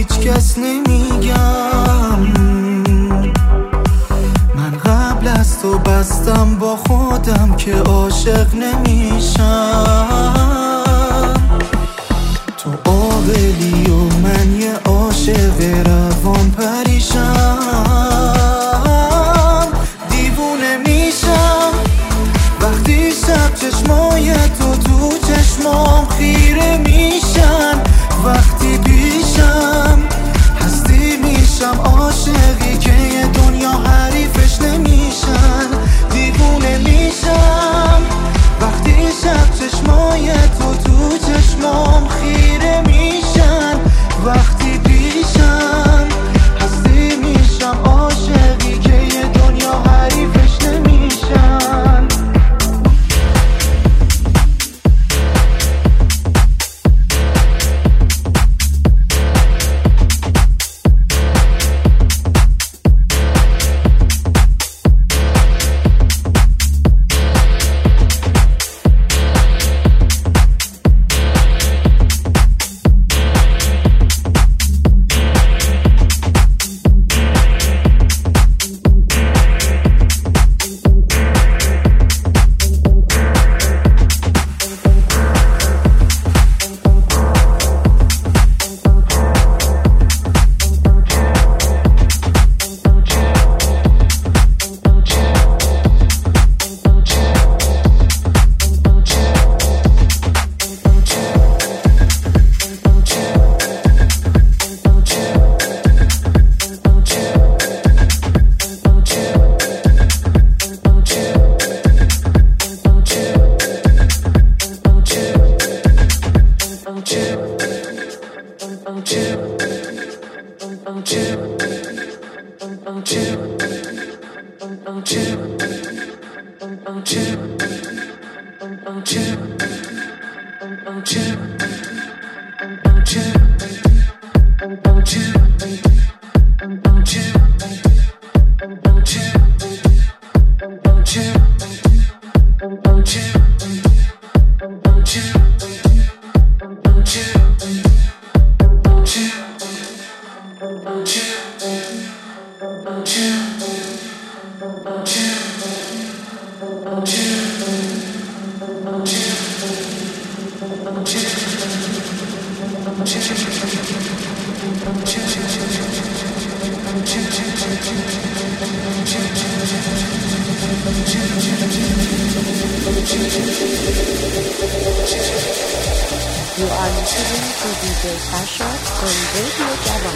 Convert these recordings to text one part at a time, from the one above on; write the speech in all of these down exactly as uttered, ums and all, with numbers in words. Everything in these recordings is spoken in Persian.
هیچ کس نمیگم. من قبل از تو بستم با خودم که عاشق نمیشم. تو عاقلی و من یه عاشق روان پریشم. دیوونه میشم وقتی شب چشمای تو تو چشمام خیره میشن. وقتی پیشم هستی میشم عاشقی که یه دنیا حریفش نمیشن. دیوونه میشم وقتی شب چشمای تو تو چشمام خیره میشن. وقتی پیشم هستی میشم عاشقی که یه دنیا حریفش نمیشن. You are listening to دی جی Sasha on Radio Javan.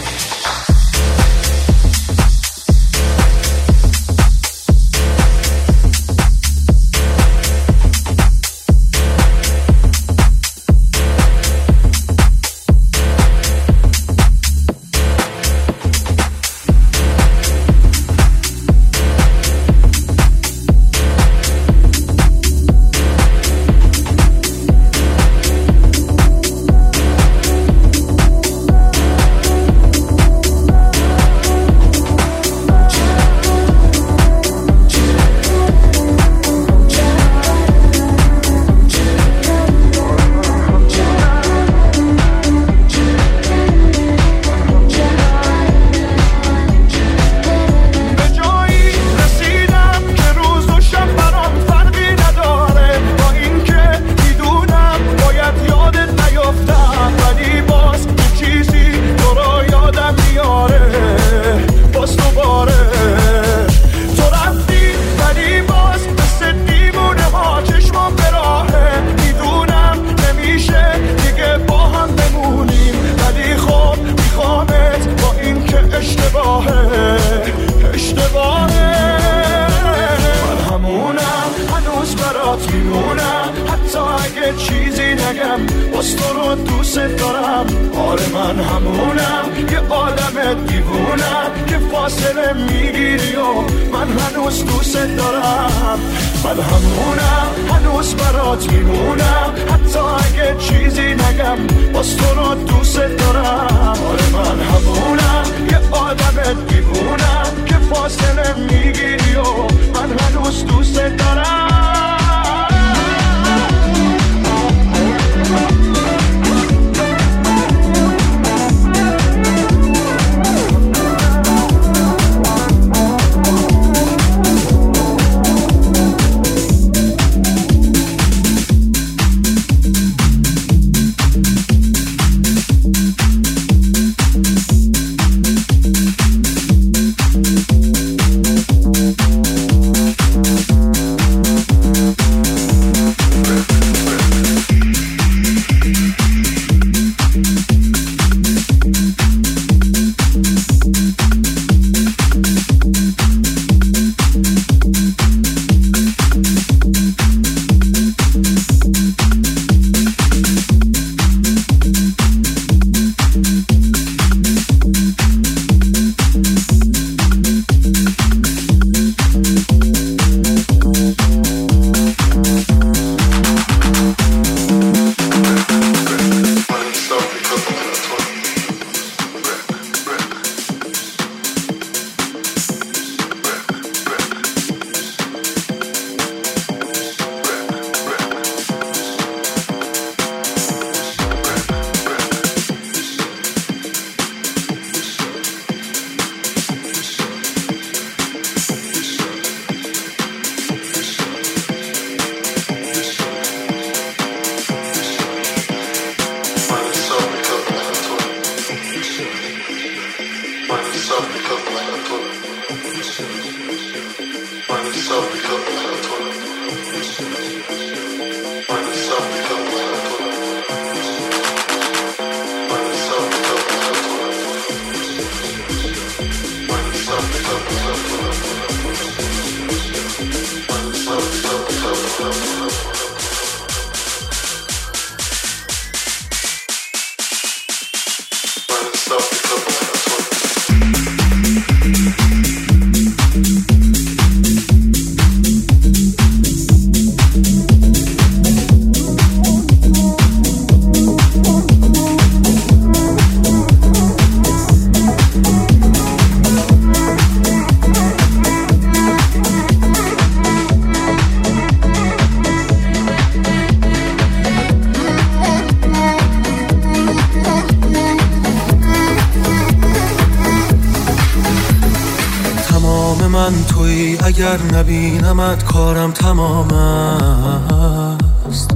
اگر نبینمت کارم تمام است.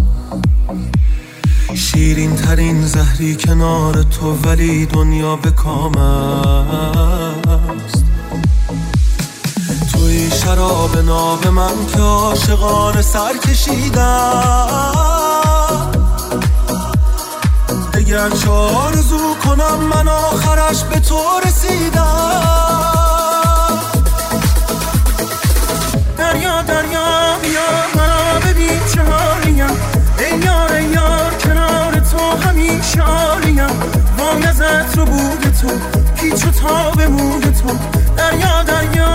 شیرین ترین زهری کنار تو ولی دنیا به کام است. توی شراب ناب من که عاشقانه سر کشیدم. اگر چه آرزو کنم من آخرش به تو رسیدم. دریا دریا بیا مرا ببین چه حالیم. ای یار ای یار کنار تو همیشه عالیم. وای از عطر و بود تو پیچ و تاب موی تو. دریا دریا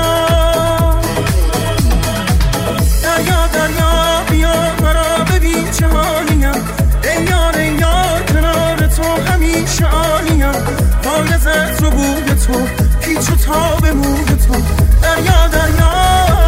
دریا دریا بیا مرا ببین چه حالیم. ای یار ای یار کنار تو همیشه عالیم. وای از عطر و بود تو پیچ و تاب موی تو. دریا دریا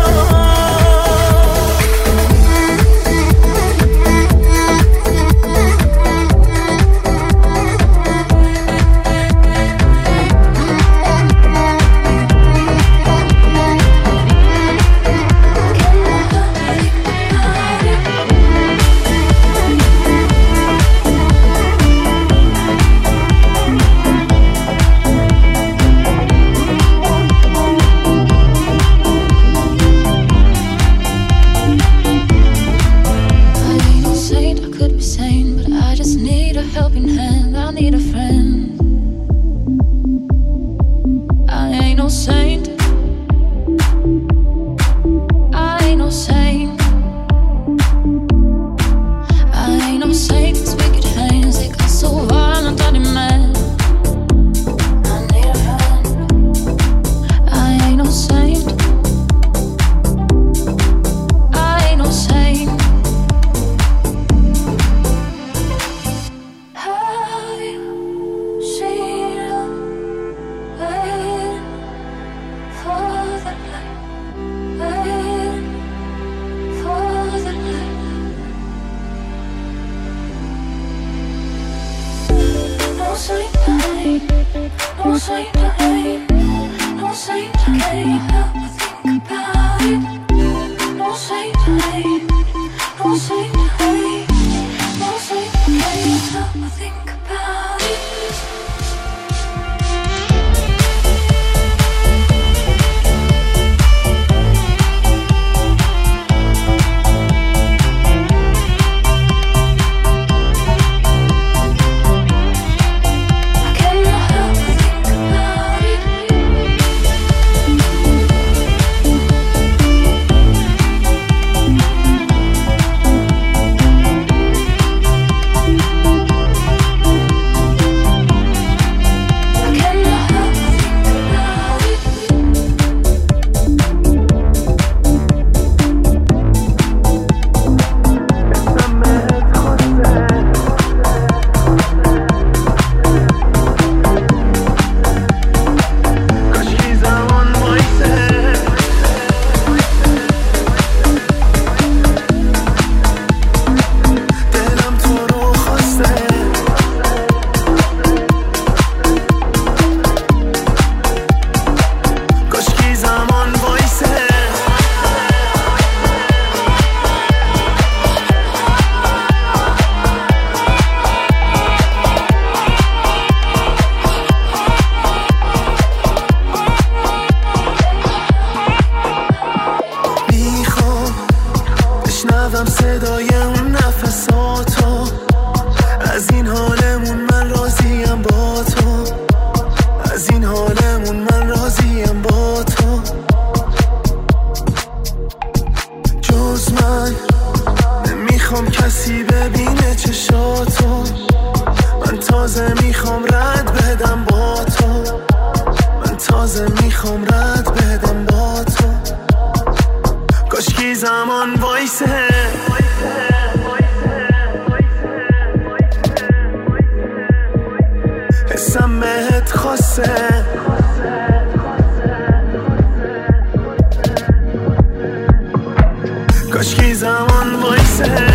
کاشکی زمان وایسه.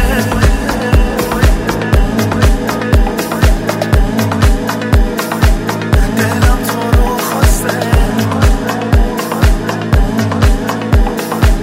دلم تو رو خواسته.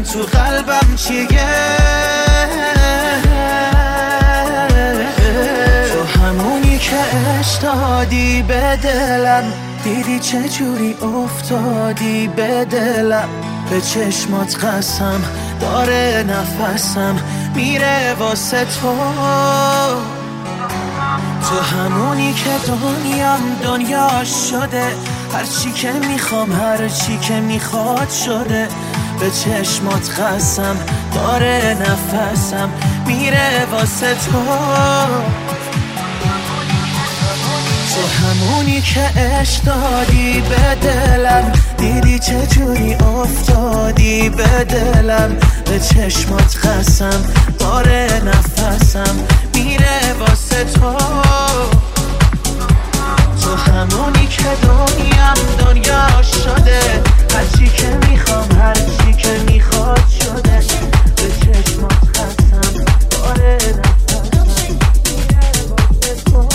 تو قلبم چیه؟ تو همونی که عشق دادی به دلم، دیدی چه جوری افتادی به دلم، به چشمات قسم داره نفسم میره واسه تو. تو همونی که دنیام دنیا شده، هر چی که میخوام هر چی که میخواد شده، به چشمات قسم داره نفسم میره واسه تو. تو همونی که عشق دادی به دلم، دیدی چه جوری افتادی به دلم، به چشمات قسم داره نفسم میره واسه تو. تو همونی که دنیام دنیا شده، هر چی که میخوام هر چی که میخواد شده، به چشمات قسم داره نفسم میره واسه تو.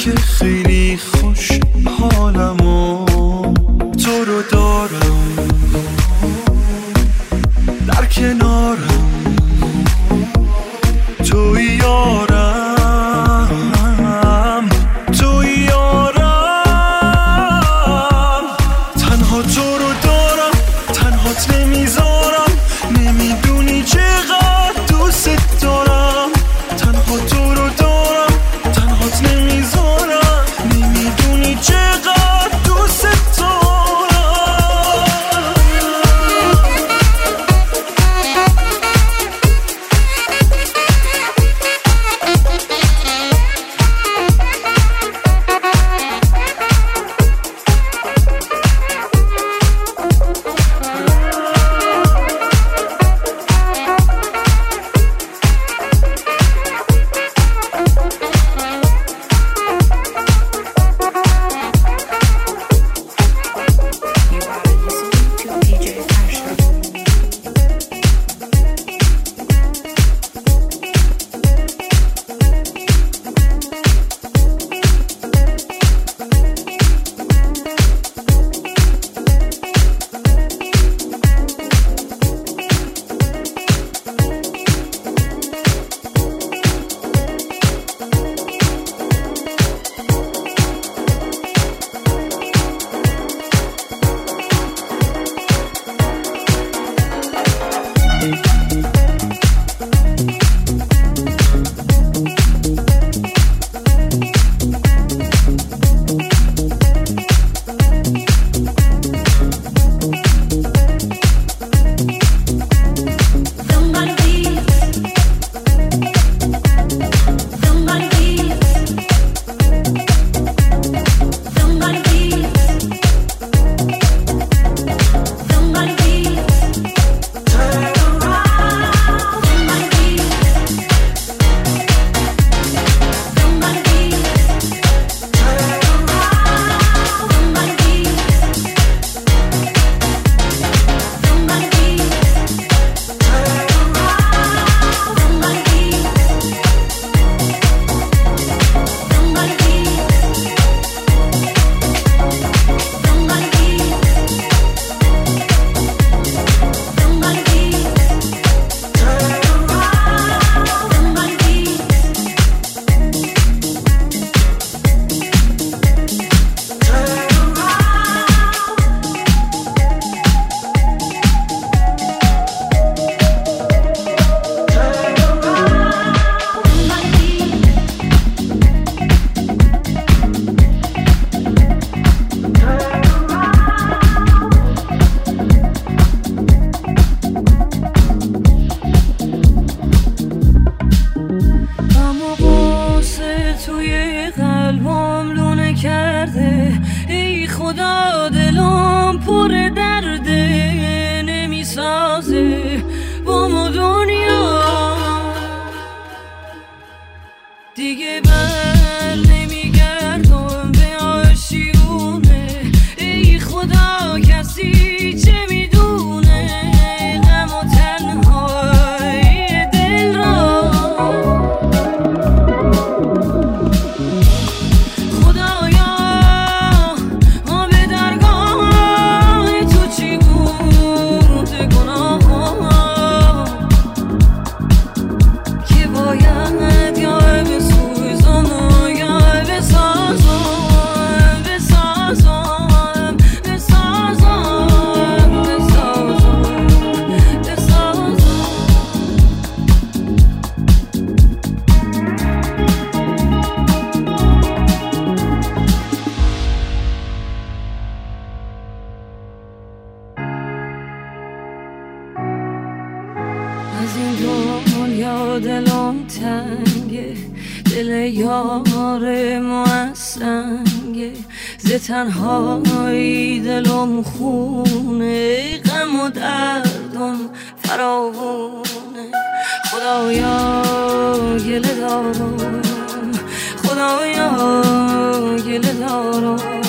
که خیلی خوش حالم و تو رو دارم در کنارم، توی یارم توی یارم، تنها تو رو دارم، تنهات نمیذارم، نمیدونی چقدر دوست دارم، تنها تو رو دارم، تنهات نمیذارم، نمیدونی چقدر دوست دارم. دیگه بر نمیگردم به آشیونه، ای خدا کسی چه میدونه غم و تنهایی دل را. خدایا ما به درگاه تو چی بود گناه که باید یا بسوزم یا بسازم بسازم بسازم بسازم بسازم. از این دنیا دلم تنگه، دل یار ما سنگه، ز تنهایی دلم خونه، غم و دردم فراوونه. خدایا گله دارم، خدایا گله دارم،